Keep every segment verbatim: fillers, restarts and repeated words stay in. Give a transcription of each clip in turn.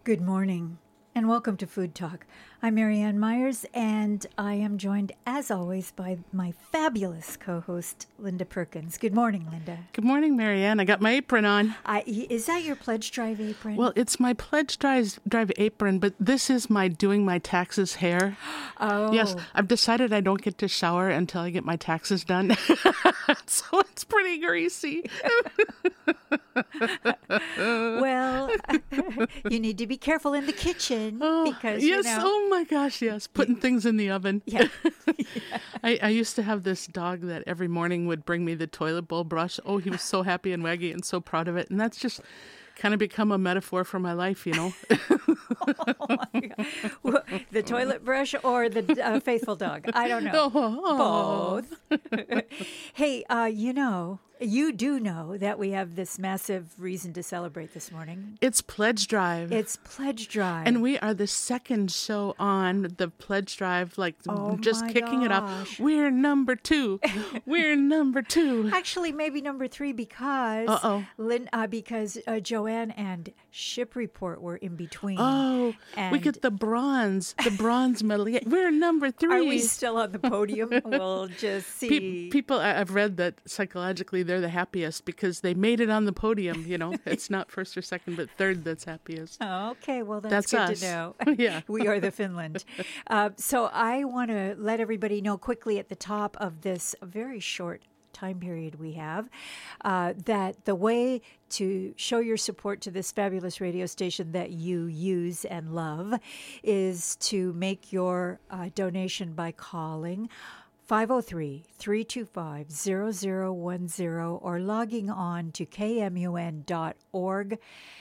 Good morning, and welcome to Food Talk. I'm Marianne Myers, and I am joined, as always, by my fabulous co-host, Linda Perkins. Good morning, Linda. Good morning, Marianne. I got my apron on. I, is that your Pledge Drive apron? Well, it's my Pledge Drive, drive apron, but this is my doing my taxes hair. Oh. Yes, I've decided I don't get to shower until I get my taxes done. So it's pretty greasy. Well, you need to be careful in the kitchen Oh, because, yes, you know. oh my gosh, yes. Putting things in the oven. Yeah. I, I used to have this dog that every morning would bring me the toilet bowl brush. Oh, he was so happy and waggy and so proud of it. And that's just kind of become a metaphor for my life, you know. Oh my God. Well, the toilet brush or the uh, faithful dog? I don't know. Oh. Both. Hey, uh, you know, you do know that we have this massive reason to celebrate this morning. It's Pledge Drive. It's Pledge Drive. And we are the second show on the Pledge Drive, like Oh just my kicking it up. gosh. We're number two. We're number two. Actually, maybe number three because Uh-oh. Lynn, uh, because uh, Joanne and Ship Report were in between. Oh, we And- get the bronze, the bronze medal. Yeah, we're number three. Are we still on the podium? We'll just see. Pe- people, I- I've read that psychologically they're the happiest because they made it on the podium. You know, it's not first or second, but third that's happiest. Oh, okay, well, that's, That's good us. to know. Yeah. We are the Finland. Uh, so I want to let everybody know quickly at the top of this very short time period we have uh, that the way to show your support to this fabulous radio station that you use and love is to make your uh, donation by calling five oh three, three two five, zero zero one zero or logging on to k m u n dot org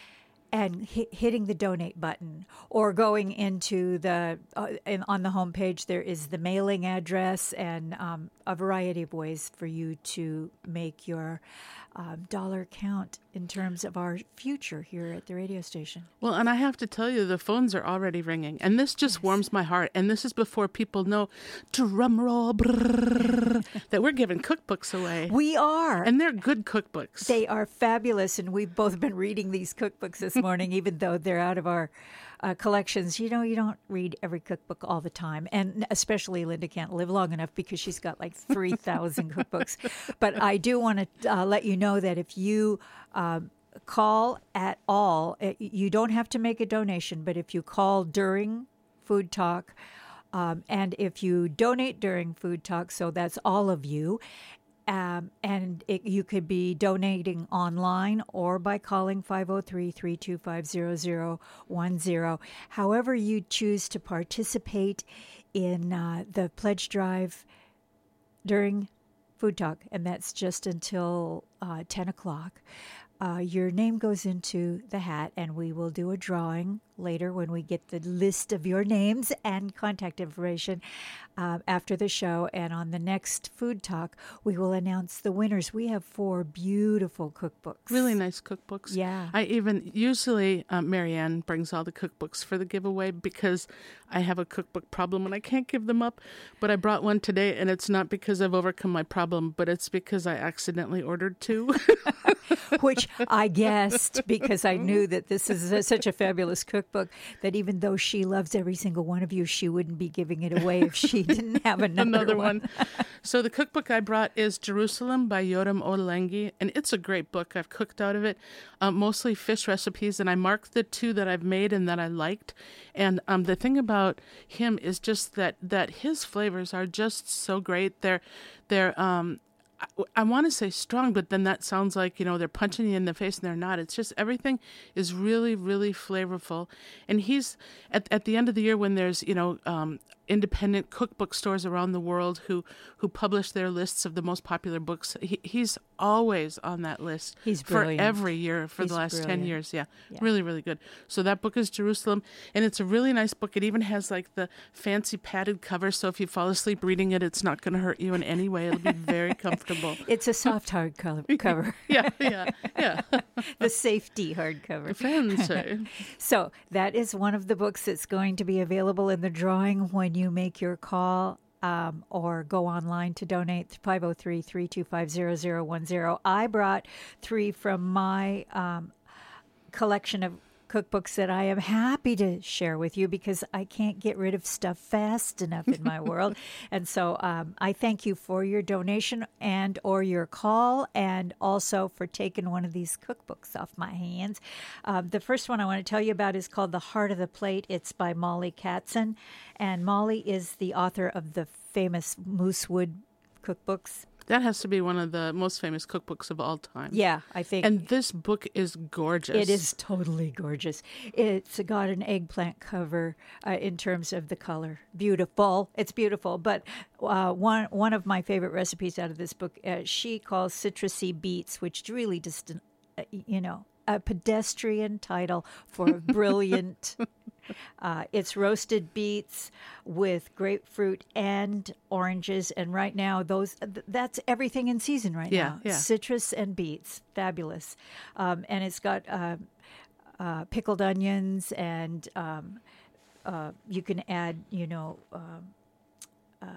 and hit, hitting the donate button or going into the uh, in, on the homepage there is the mailing address and um, a variety of ways for you to make your um, dollar count in terms of our future here at the radio station. Well, and I have to tell you, the phones are already ringing, and this just warms my heart. And this is before people know, drum roll, brrr, that we're giving cookbooks away. We are. And they're good cookbooks. They are fabulous, and we've both been reading these cookbooks this morning, even though they're out of our uh, collections. You know, you don't read every cookbook all the time, and especially Linda can't live long enough because she's got like three thousand cookbooks. But I do want to uh, let you know that if you um, call at all, it, you don't have to make a donation, but if you call during Food Talk, um, and if you donate during Food Talk, so that's all of you, Um, and it, you could be donating online or by calling five oh three, three two five, zero zero one zero. However you choose to participate in uh, the pledge drive during Food Talk, and that's just until uh, ten o'clock. Uh, your name goes into the hat, and we will do a drawing later when we get the list of your names and contact information uh, after the show. And on the next Food Talk, we will announce the winners. We have four beautiful cookbooks. Really nice cookbooks. Yeah. I even, usually um, Marianne brings all the cookbooks for the giveaway because I have a cookbook problem and I can't give them up. But I brought one today, and it's not because I've overcome my problem, but it's because I accidentally ordered two. Which I guessed because I knew that this is a, such a fabulous cookbook that even though she loves every single one of you, she wouldn't be giving it away if she didn't have another, Another one. one. So the cookbook I brought is Jerusalem by Yoram Ottolenghi, and it's a great book. I've cooked out of it, uh, mostly fish recipes, and I marked the two that I've made and that I liked. And um, the thing about him is just that that his flavors are just so great. They're they're um. I, I want to say strong, but then that sounds like, you know, they're punching you in the face, and they're not. It's just everything is really, really flavorful. And he's, at at the end of the year when there's, you know, um, independent cookbook stores around the world who, who publish their lists of the most popular books, he, he's always on that list. He's for brilliant. every year for He's the last ten brilliant. years. Yeah, Yeah. really, really good. So that book is Jerusalem, and it's a really nice book. It even has like the fancy padded cover, so if you fall asleep reading it, it's not going to hurt you in any way. It'll be very comfortable. It's a soft hardcover cover, Yeah, yeah, yeah. the safety hardcover. Fancy. So that is one of the books that's going to be available in the drawing when you make your call um, or go online to donate, five oh three, three two five, zero zero one zero. I brought three from my um, collection of cookbooks that I am happy to share with you because I can't get rid of stuff fast enough in my world. And so um, I thank you for your donation and or your call, and also for taking one of these cookbooks off my hands. Um, the first one I want to tell you about is called The Heart of the Plate. It's by Molly Katzen, and Molly is the author of the famous Moosewood cookbooks. That has to be one of the most famous cookbooks of all time. Yeah, I think. And this book is gorgeous. It is totally gorgeous. It's got an eggplant cover uh, in terms of the color. Beautiful. It's beautiful. But uh, one one of my favorite recipes out of this book, uh, she calls citrusy beets, which really just, uh, you know, a pedestrian title for a brilliant. Uh, it's roasted beets with grapefruit and oranges, and right now those th- that's everything in season right Yeah, now. yeah. Citrus and beets, fabulous, um, and it's got uh, uh, pickled onions, and um, uh, you can add, you know, um, uh,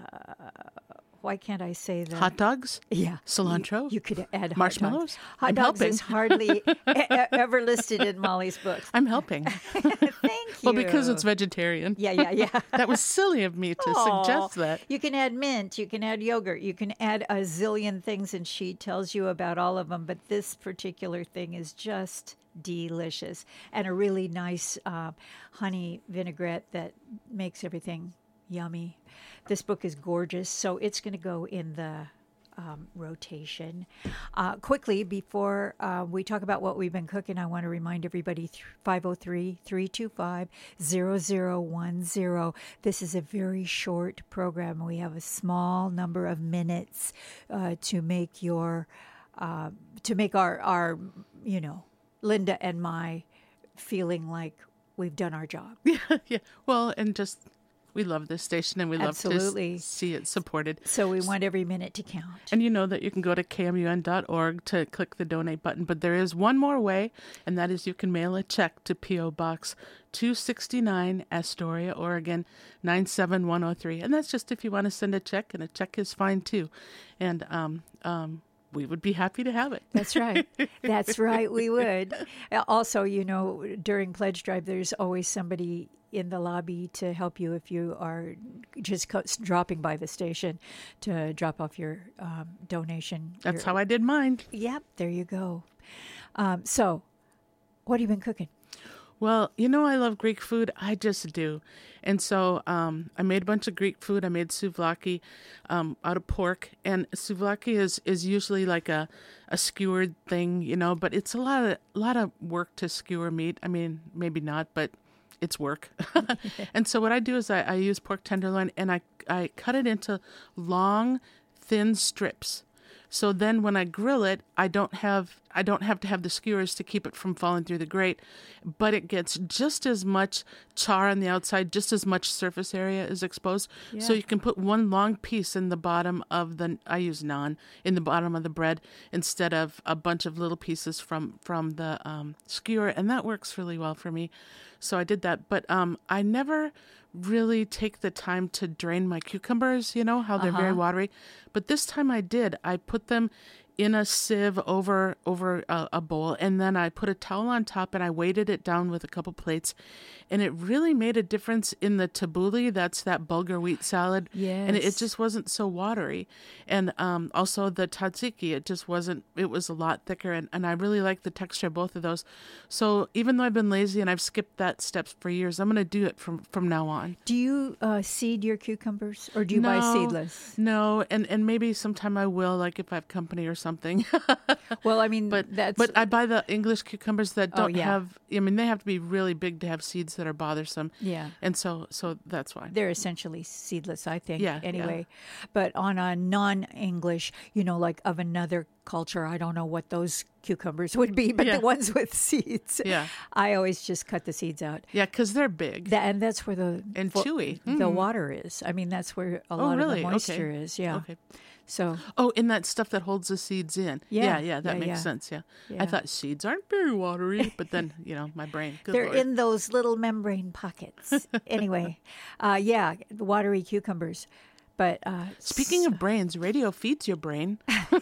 why can't I say that? Hot dogs? Yeah. Cilantro? You, you could add Marshmallows? Hot dogs, hot I'm dogs helping. is hardly e- e- ever listed in Molly's books. I'm helping. Thank you. Well, because it's vegetarian. Yeah, yeah, yeah. That was silly of me to Aw. suggest that. You can add mint, you can add yogurt, you can add a zillion things, and she tells you about all of them. But this particular thing is just delicious, and a really nice uh, honey vinaigrette that makes everything yummy. This book is gorgeous, so it's going to go in the um, rotation. Uh, quickly, before uh, we talk about what we've been cooking, I want to remind everybody five oh three, three two five, zero zero one zero. This is a very short program. We have a small number of minutes uh, to make your, uh, to make our, our, you know, Linda and my feeling like we've done our job. Yeah. Well, and just we love this station and we love Absolutely. to s- see it supported. So we want every minute to count. And you know that you can go to K M U N dot org to click the donate button, but there is one more way, and that is you can mail a check to P O Box two sixty-nine, Astoria, Oregon, nine seven one oh three. And that's just if you want to send a check, and a check is fine too. And um, um, we would be happy to have it. That's right. That's right. We would. Also, you know, during Pledge Drive, there's always somebody in the lobby to help you if you are just co- dropping by the station to drop off your um, donation. That's your, how I did mine. Yep. There you go. Um, so, what have you been cooking? Well, you know I love Greek food. I just do. And so um, I made a bunch of Greek food. I made souvlaki um, out of pork. And souvlaki is, is usually like a, a skewered thing, you know, but it's a lot of lot of work to skewer meat. I mean, maybe not, but it's work. And so what I do is I, I use pork tenderloin and I, I cut it into long, thin strips. So then when I grill it, I don't have I don't have to have the skewers to keep it from falling through the grate, but it gets just as much char on the outside, just as much surface area is exposed. Yeah. So you can put one long piece in the bottom of the, I use naan, in the bottom of the bread instead of a bunch of little pieces from, from the um, skewer, and that works really well for me. So I did that, but um, I never really take the time to drain my cucumbers, you know, how they're very Uh-huh. watery. But this time I did. I put them in a sieve over over a, a bowl, and then I put a towel on top and I weighted it down with a couple plates, and it really made a difference in the tabbouleh. That's that bulgur wheat salad. And it, it Yes. just wasn't so watery. And um, also the tzatziki, it just wasn't, it was a lot thicker, and, and I really like the texture of both of those. So even though I've been lazy and I've skipped that steps for years, I'm going to do it from, from now on. Do you uh, seed your cucumbers, or do you buy No. seedless? No, and, and maybe sometime I will, like if I have company or something. Well, I mean, But that's but I buy the English cucumbers that Oh, don't yeah. have. I mean, they have to be really big to have seeds that are bothersome. yeah. And so so that's why. They're essentially seedless, I think. Yeah, yeah. Anyway, but on a non-English, you know, like of another culture, I don't know what those cucumbers would be, but Yeah. the ones with seeds, Yeah. I always just cut the seeds out. Yeah, because they're big. That, and that's where the And fo- chewy. the Mm. water is. I mean, that's where a Oh, lot really? of the Okay. moisture is. Yeah. Okay. So Oh, and that stuff that holds the seeds in. Yeah, Yeah, yeah, that yeah, makes yeah. sense. Yeah. Yeah. I thought seeds aren't very watery, but then, you know, my brain. Good they're Lord. in those little membrane pockets. Anyway, uh, yeah, the watery cucumbers. But uh, Speaking of brains, radio feeds your brain.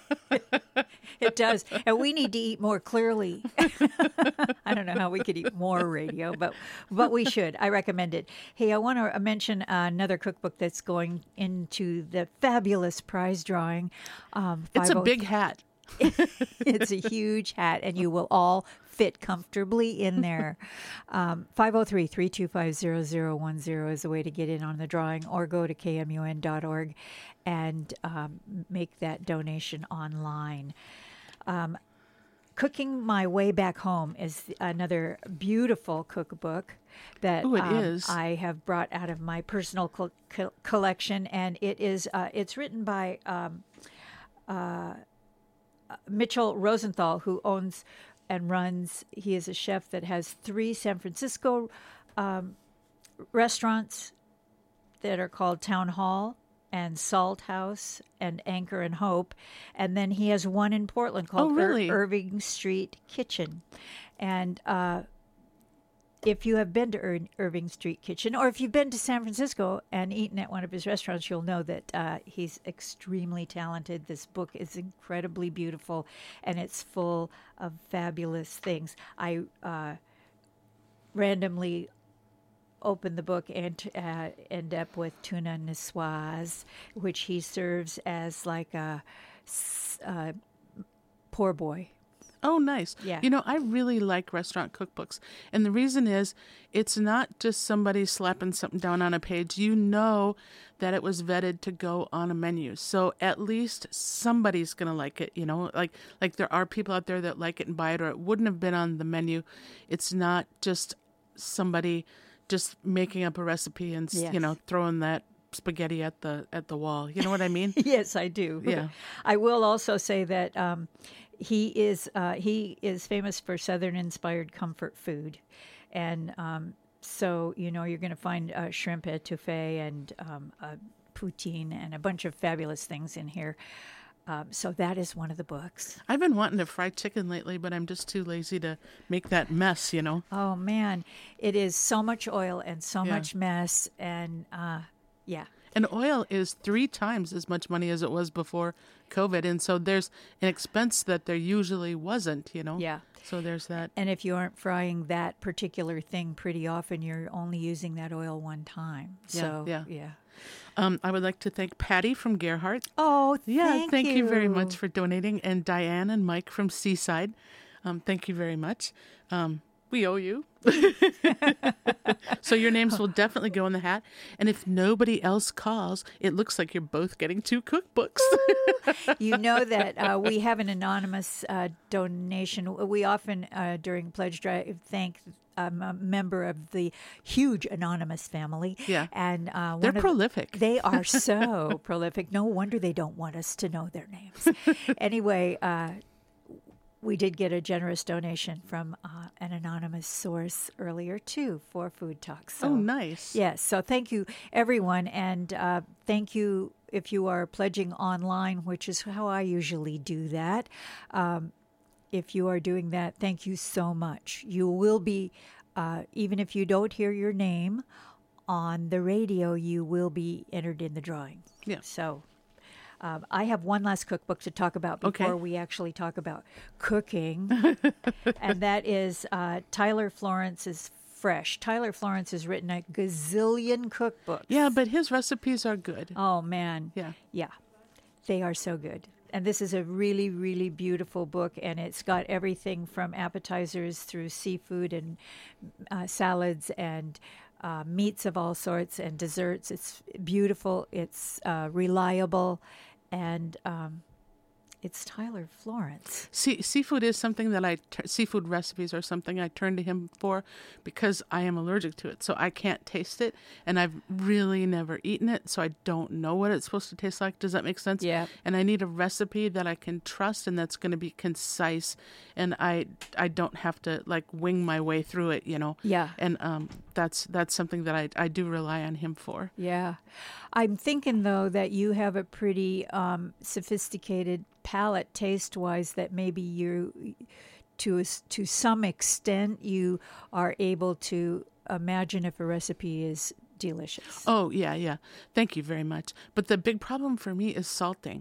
It does. And we need to eat more clearly. I don't know how we could eat more radio, but but we should. I recommend it. Hey, I want to mention another cookbook that's going into the fabulous prize drawing. Um, It's a big hat. It's a huge hat, and you will all fit comfortably in there. Um, five oh three, three two five, zero zero one zero is a way to get in on the drawing, or go to K M U N dot org and um, make that donation online. Um, Cooking My Way Back Home is another beautiful cookbook that Ooh, it um, is. I have brought out of my personal co- co- collection, and it is uh, it's written by um, uh, Mitchell Rosenthal, who owns and runs. He is a chef that has three San Francisco um, restaurants that are called Town Hall and Salt House and Anchor and Hope. And then he has one in Portland called Oh, really? Ir- Irving Street Kitchen. And uh, if you have been to Ir- Irving Street Kitchen, or if you've been to San Francisco and eaten at one of his restaurants, you'll know that uh, he's extremely talented. This book is incredibly beautiful, and it's full of fabulous things. I uh, randomly open the book and uh, end up with tuna niçoise, which he serves as like a uh, poor boy. Oh, nice. Yeah. You know, I really like restaurant cookbooks. And the reason is it's not just somebody slapping something down on a page. You know that it was vetted to go on a menu. So at least somebody's going to like it, you know, like like there are people out there that like it and buy it, or it wouldn't have been on the menu. It's not just somebody just making up a recipe and, Yes. you know, throwing that spaghetti at the at the wall. You know what I mean? Yes, I do. Yeah. I will also say that um, he is uh, he is famous for Southern-inspired comfort food, and um, so you know you're going to find uh, shrimp etouffee and um, uh, poutine and a bunch of fabulous things in here. Um, so that is one of the books. I've been wanting to fry chicken lately, but I'm just too lazy to make that mess, you know? Oh man, it is so much oil and so Yeah. much mess, and uh, yeah. And oil is three times as much money as it was before COVID. And so there's an expense that there usually wasn't, you know? Yeah. So there's that. And if you aren't frying that particular thing pretty often, you're only using that oil one time. Yeah, So, yeah. yeah. Um, I would like to thank Patty from Gerhardt. Oh, Yeah, thank, thank you. you very much for donating. And Diane and Mike from Seaside. Um, thank you very much. Um, we owe you. So your names will definitely go in the hat. And if nobody else calls, it looks like you're both getting two cookbooks. You know that uh, we have an anonymous uh, donation. We often, uh, during Pledge Drive, thank um, a member of the huge anonymous family. Yeah. And uh, one They're of the- prolific. They are so prolific. No wonder they don't want us to know their names. Anyway, uh, we did get a generous donation from uh, an anonymous source earlier, too, for Food Talk. So, Oh, nice. yes. So thank you, everyone. And uh, thank you if you are pledging online, which is how I usually do that. Um, if you are doing that, thank you so much. You will be, uh, even if you don't hear your name on the radio, you will be entered in the drawing. Yeah. So um, I have one last cookbook to talk about before Okay. we actually talk about cooking, and that is uh, Tyler Florence's Fresh. Tyler Florence has written a gazillion cookbooks. Yeah, but his recipes are good. Oh, man. Yeah. Yeah. They are so good. And this is a really, really beautiful book, and it's got everything from appetizers through seafood and uh, salads and uh, meats of all sorts and desserts. It's beautiful. It's uh, reliable, and um, it's Tyler Florence. See, seafood is something that I, t- seafood recipes are something I turn to him for because I am allergic to it. So I can't taste it, and I've really never eaten it, so I don't know what it's supposed to taste like. Does that make sense? Yeah. And I need a recipe that I can trust and that's going to be concise, and I I don't have to like wing my way through it, you know? Yeah. And um, that's that's something that I, I do rely on him for. Yeah. I'm thinking, though, that you have a pretty um, sophisticated palate taste-wise that maybe you, to, a s- to some extent, you are able to imagine if a recipe is delicious. Oh, yeah, yeah. Thank you very much. But the big problem for me is salting.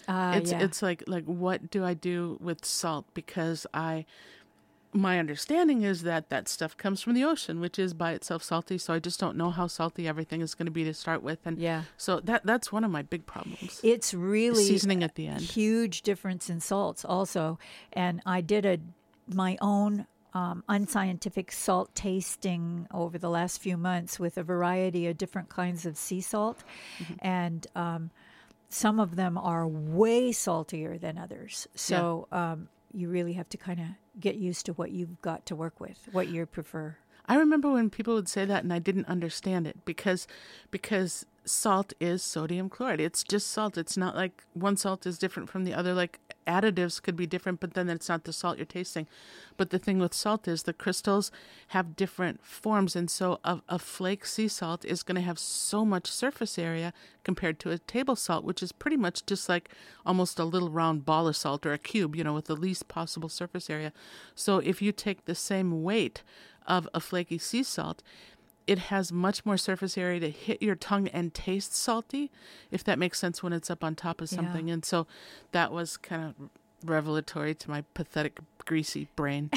Uh, it's yeah. it's like like what do I do with salt? Because I my understanding is that that stuff comes from the ocean, which is by itself salty. So I just don't know how salty everything is going to be to start with, and Yeah. so that that's one of my big problems. It's really Seasoning at the end. huge difference in salts also. And I did a my own um, unscientific salt tasting over the last few months with a variety of different kinds of sea salt. Mm-hmm. And um, some of them are way saltier than others. So um, you really have to kind of get used to what you've got to work with, what you prefer. I remember when people would say that and I didn't understand it because because salt is sodium chloride. It's just salt. It's not like one salt is different from the other. Like additives could be different, but then it's not the salt you're tasting. But the thing with salt is the crystals have different forms. And so a, a flake sea salt is going to have so much surface area compared to a table salt, which is pretty much just like almost a little round ball of salt or a cube, you know, with the least possible surface area. So if you take the same weight of a flaky sea salt, it has much more surface area to hit your tongue and taste salty, if that makes sense when it's up on top of something. Yeah. And so that was kind of revelatory to my pathetic, greasy brain.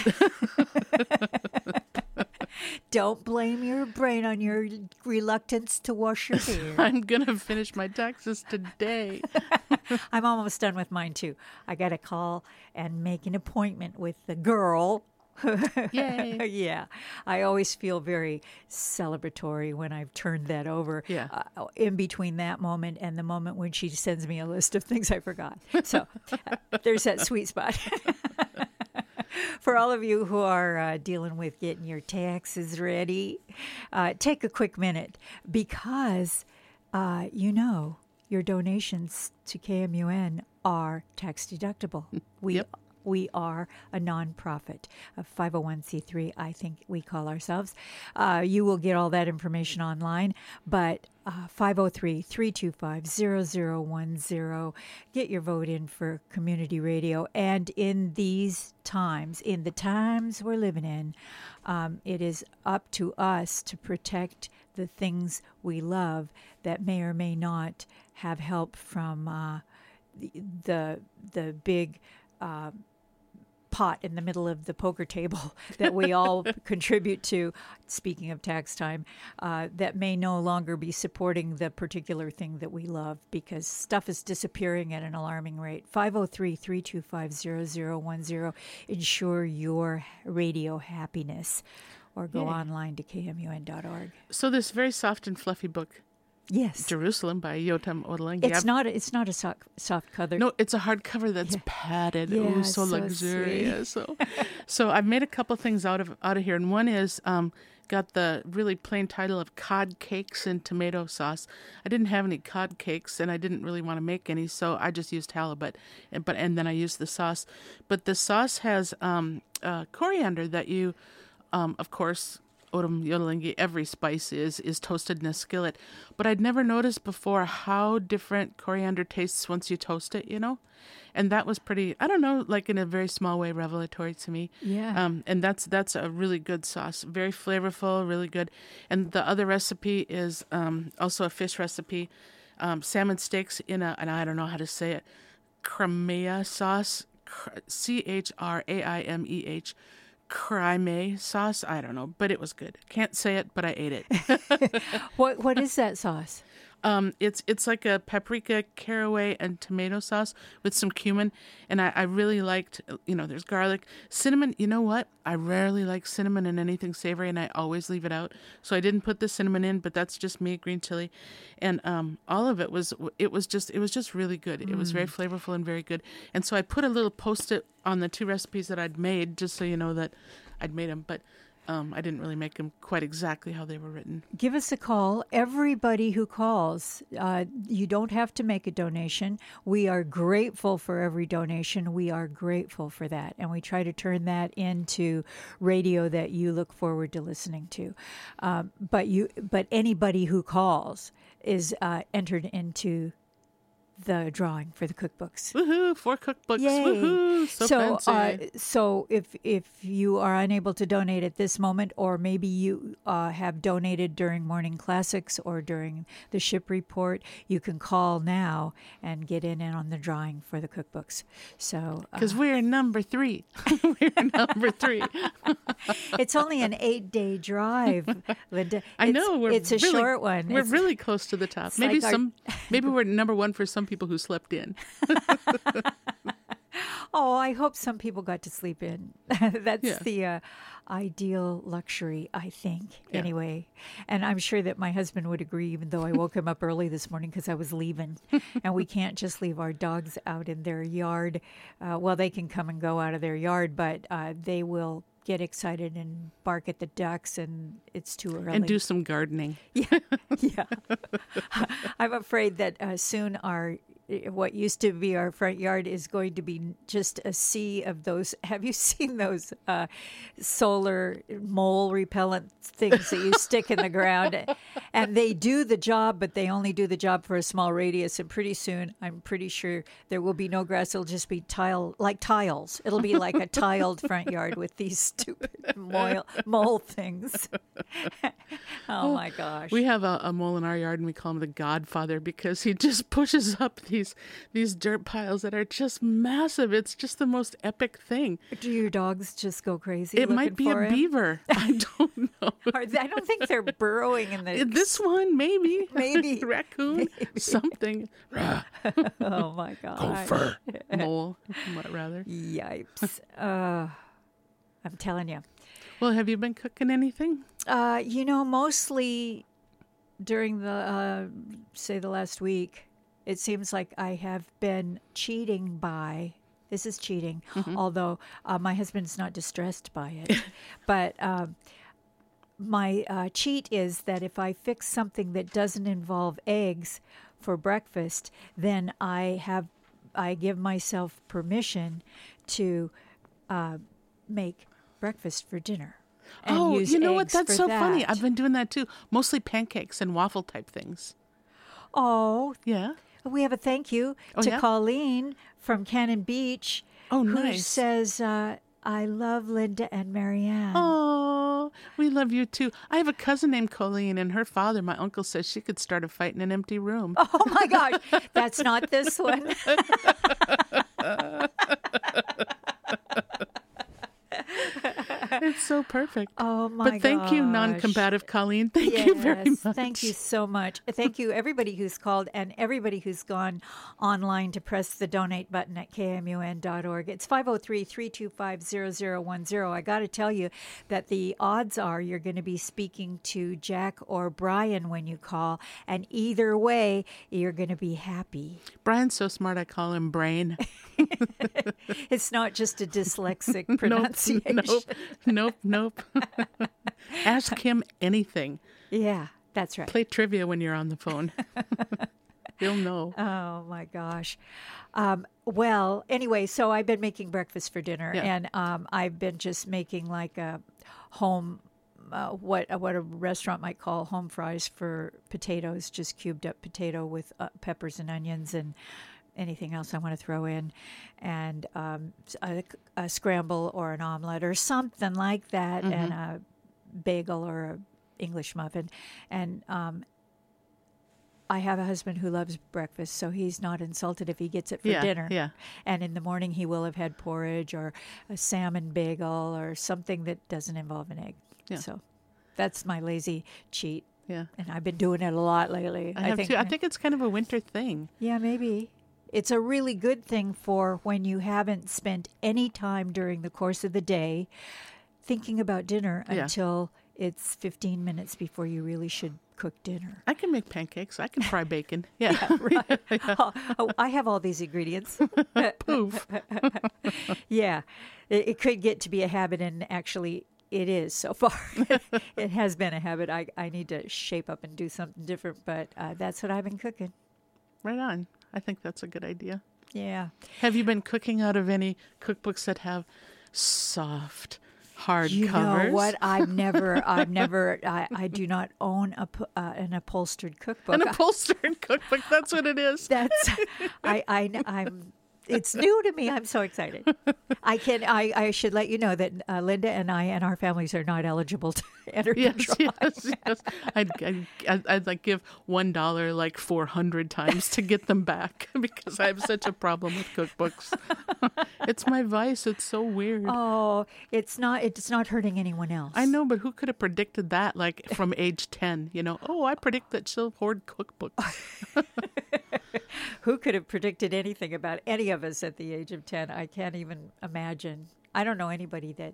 Don't blame your brain on your reluctance to wash your hair. I'm going to finish my taxes today. I'm almost done with mine too. I got to call and make an appointment with the girl. Yay. Yeah. I always feel very celebratory when I've turned that over. Yeah. Uh, in between that moment and the moment when she sends me a list of things I forgot. So uh, there's that sweet spot. For all of you who are uh, dealing with getting your taxes ready, uh, take a quick minute because, uh, you know, your donations to K M U N are tax deductible. We Yep. We are a nonprofit, a five oh one c three, I think we call ourselves. Uh, you will get all that information online, but uh, five oh three, three two five, zero zero one zero. Get your vote in for community radio. And in these times, in the times we're living in, um, it is up to us to protect the things we love that may or may not have help from uh, the, the, the big uh, pot in the middle of the poker table that we all contribute to, speaking of tax time, uh, that may no longer be supporting the particular thing that we love because stuff is disappearing at an alarming rate. five oh three, three two five, zero zero one zero. Ensure your radio happiness or go Yay. online to k m u n dot org. So this very soft and fluffy book, Yes. Jerusalem by Yotam Ottolenghi. It's not a, it's not a soft, soft cover. No, it's a hardcover that's Yeah. padded. Yeah, Ooh, so, so luxurious. So, so I've made a couple things out of out of here, and one is um, got the really plain title of Cod Cakes in Tomato Sauce. I didn't have any cod cakes, and I didn't really want to make any, so I just used halibut, and, but and then I used the sauce. But the sauce has um, uh, coriander that you, um, of course. Odom Yodelingi, every spice is is toasted in a skillet. But I'd never noticed before how different coriander tastes once you toast it, you know? And that was pretty, I don't know, like in a very small way, revelatory to me. Yeah. Um, and that's that's a really good sauce. Very flavorful, really good. And the other recipe is um, also a fish recipe. Um, salmon steaks in a, and I don't know how to say it, Crameah sauce, C H R A I M E H. Crime sauce. I don't know, but it was good. Can't say it, but I ate it. What What is that sauce? Um, it's it's like a paprika, caraway, and tomato sauce with some cumin, and I, I really liked, you know, there's garlic, cinnamon. You know what? I rarely like cinnamon in anything savory, and I always leave it out. So I didn't put the cinnamon in, but that's just me, green chili, and um, all of it was it was just it was just really good. Mm. It was very flavorful and very good. And so I put a little post-it on the two recipes that I'd made, just so you know that I'd made them, but. Um, I didn't really make them quite exactly how they were written. Give us a call. Everybody who calls, uh, you don't have to make a donation. We are grateful for every donation. We are grateful for that. And we try to turn that into radio that you look forward to listening to. Um, but you, but anybody who calls is uh, entered into the drawing for the cookbooks. Woohoo! Four cookbooks. Yay. Woohoo! So, so, fancy. uh, so if if you are unable to donate at this moment, or maybe you uh, have donated during Morning Classics or during the ship report, you can call now and get in on the drawing for the cookbooks. So Because uh, we're number three. We're number three. it's only an eight-day drive, Linda. I It's- know. We're it's a really, short one. We're It's- really close to the top. it's Maybe like our- some. Maybe we're number one for some people who slept in. Oh, I hope some people got to sleep in. That's Yeah. the uh, ideal luxury, I think, Yeah. anyway. And I'm sure that my husband would agree, even though I woke him up early this morning because I was leaving. And we can't just leave our dogs out in their yard. Uh, well, they can come and go out of their yard, but uh, they will get excited and bark at the ducks, and it's too early. And do some gardening. Yeah, yeah. I'm afraid that uh, soon our what used to be our front yard is going to be just a sea of those. Have you seen those uh, solar mole repellent things that you stick in the ground? And they do the job, but they only do the job for a small radius. And pretty soon, I'm pretty sure there will be no grass. It'll just be tile, like tiles. It'll be like a tiled front yard with these stupid mole, mole things. Oh my gosh. We have a, a mole in our yard, and we call him the Godfather because he just pushes up these these dirt piles that are just massive. It's just the most epic thing. Do your dogs just go crazy? It might be looking a for him? beaver. I don't know. Are they- I don't think they're burrowing in the. This one, maybe. Maybe. Raccoon. Something. Oh my gosh. Mole, what, rather. Yipes. Uh, I'm telling you. Well, have you been cooking anything? Uh, you know, mostly during the, uh, say, the last week, it seems like I have been cheating by. This is cheating, although uh, my husband's not distressed by it. But um, my uh, cheat is that if I fix something that doesn't involve eggs for breakfast, then I have I give myself permission to uh, make breakfast for dinner. And Oh, use you know what? eggs That's for so funny. that. I've been doing that too. Mostly pancakes and waffle type things. Oh, Yeah. we have a thank you Oh, to yeah? Colleen from Cannon Beach. Oh, who nice. says, uh, I love Linda and Marianne. Oh, we love you too. I have a cousin named Colleen, and her father, my uncle, says she could start a fight in an empty room. Oh my gosh, that's not this one. It's so perfect. Oh my But thank you, gosh. non-combative Colleen. Thank Yes, you very much. thank you so much. Thank you, everybody who's called and everybody who's gone online to press the donate button at K M U N dot org. It's five oh three, three two five, zero zero one zero. I got to tell you that the odds are you're going to be speaking to Jack or Brian when you call, and either way, you're going to be happy. Brian's so smart, I call him Brain. It's not just a dyslexic pronunciation. Nope, nope, nope. Ask him anything. Yeah, that's right. Play trivia when you're on the phone. He'll know. Oh my gosh. Um, well, anyway, so I've been making breakfast for dinner, Yeah. and um, I've been just making like a home, uh, what uh, what a restaurant might call home fries for potatoes, just cubed up potato with uh, peppers and onions and anything else I want to throw in, and um, a, a scramble or an omelet or something like that, Mm-hmm. and a bagel or a English muffin, and um, I have a husband who loves breakfast, so he's not insulted if he gets it for Yeah, dinner. yeah. And in the morning, he will have had porridge or a salmon bagel or something that doesn't involve an egg. Yeah. So that's my lazy cheat, Yeah. and I've been doing it a lot lately. I have think, too. I think it's kind of a winter thing. yeah, maybe. It's a really good thing for when you haven't spent any time during the course of the day thinking about dinner Yeah. until it's fifteen minutes before you really should cook dinner. I can make pancakes. I can fry bacon. Yeah. Right. oh, oh, I have all these ingredients. Poof. Yeah. It, it could get to be a habit, and actually it is so far. It has been a habit. I, I need to shape up and do something different, but uh, that's what I've been cooking. Right on. I think that's a good idea. Yeah. Have you been cooking out of any cookbooks that have soft, hard You covers. know what? I've never, I've never, I, I do not own a, pu- uh, an upholstered cookbook. An upholstered cookbook. That's what it is. That's, I, I, I'm, it's new to me. I'm so excited. I can, I, I should let you know that uh, Linda and I and our families are not eligible to enter the Yes, draw. yes, yes. I'd, I'd, I'd, I'd like give one dollar like four hundred times to get them back because I have such a problem with cookbooks. It's my vice. It's so weird. Oh, it's not, it's not hurting anyone else. I know, but who could have predicted that? Like from age ten, you know? Oh, I predict that she'll hoard cookbooks. Who could have predicted anything about any of us at the age of ten? I can't even imagine. I don't know anybody that.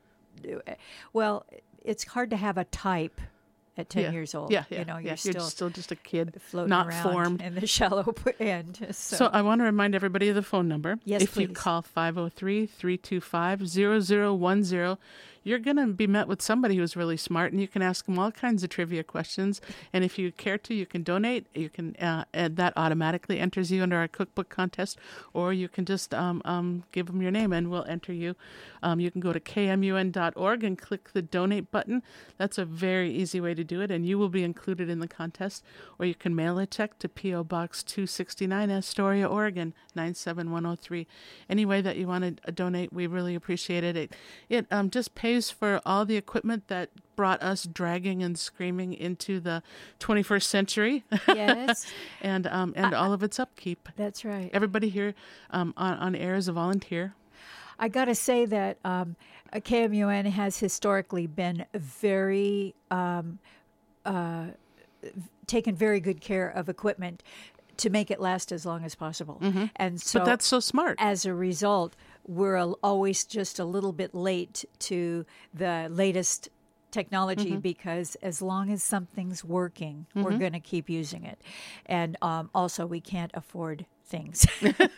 Well, it's hard to have a type at ten yeah. years old. Yeah, yeah. You know, you're, yeah. still, you're still just a kid, floating not around formed. in the shallow end. So, So I want to remind everybody of the phone number. Yes, if you please. call five oh three, three two five, zero zero one zero, you're going to be met with somebody who's really smart, and you can ask them all kinds of trivia questions. And if you care to, you can donate. You can uh, and that automatically enters you into our cookbook contest, or you can just um, um, give them your name, and we'll enter you. Um, you can go to k m u n dot org and click the donate button. That's a very easy way to do it, and you will be included in the contest. Or you can mail a check to P O Box two sixty-nine, Astoria, Oregon, nine seven one oh three. Any way that you want to donate, we really appreciate it. It, it um, just pays for all the equipment that brought us dragging and screaming into the twenty-first century. yes, and um, and all of its upkeep. that's right. Everybody here um, on, on air is a volunteer. I got to say that um, K M U N has historically been very um, uh, taken very good care of equipment to make it last as long as possible. Mm-hmm. And so But that's so smart. as a result, we're al- always just a little bit late to the latest technology Mm-hmm. because as long as something's working, we're Mm-hmm. going to keep using it. And um, also, we can't afford things.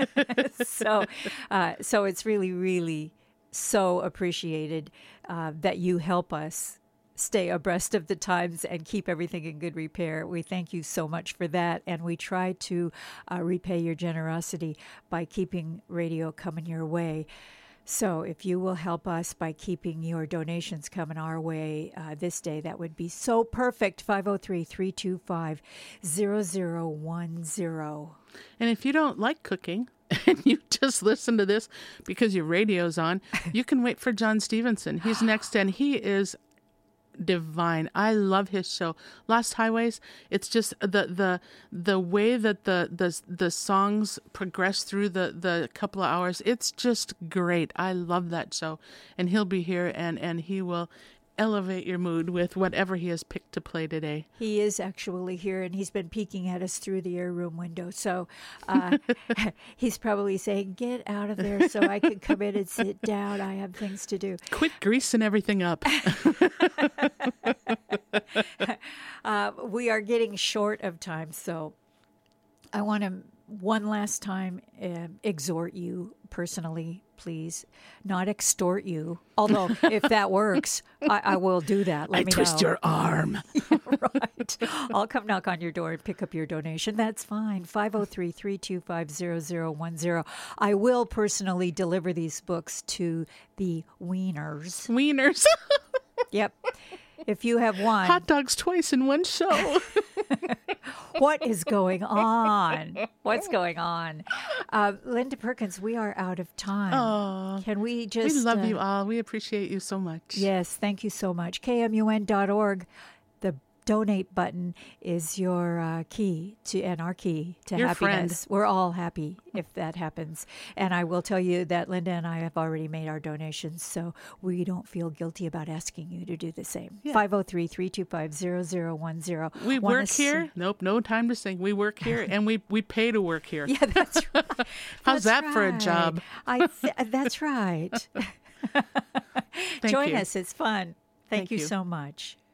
so, uh, so it's really, really so appreciated uh, that you help us stay abreast of the times and keep everything in good repair. We thank you so much for that. And we try to uh, repay your generosity by keeping radio coming your way. So if you will help us by keeping your donations coming our way uh, this day, that would be so perfect. five oh three, three two five, zero zero one zero. And if you don't like cooking and you just listen to this because your radio's on, you can wait for John Stevenson. He's next, and he is divine. I love his show, Lost Highways. It's just the the the way that the the the songs progress through the the couple of hours. It's just great. I love that show, and he'll be here, and and he will elevate your mood with whatever he has picked to play today. He is actually here, and he's been peeking at us through the air room window. So uh, he's probably saying, "Get out of there so I can come in and sit down. I have things to do." Quit greasing everything up. uh, we are getting short of time, so I want to one last time uh, exhort you personally, please, not extort you. Although if that works, I, I will do that. Let I me twist know. your arm. Right. I'll come knock on your door and pick up your donation. That's fine. five oh three, three two five, zero zero one zero. I will personally deliver these books to the Wieners. Wieners. Yep. If you have one, Hot dogs twice in one show. what is going on? What's going on? Uh, Linda Perkins, we are out of time. Oh, Can we just... we love uh, you all. We appreciate you so much. Yes, thank you so much. K M U N dot org. The donate button is your uh, key to, and our key to Your happiness. We're all happy if that happens. And I will tell you that Linda and I have already made our donations, so we don't feel guilty about asking you to do the same. Yeah. five oh three, three two five, zero zero one zero. We Wanna work here. s- Nope, no time to sing. We work here, and we, we pay to work here. Yeah, that's right. How's That's that for a right. job? I th- that's right. Thank Join you. us. It's fun. Thank, Thank you you. so much.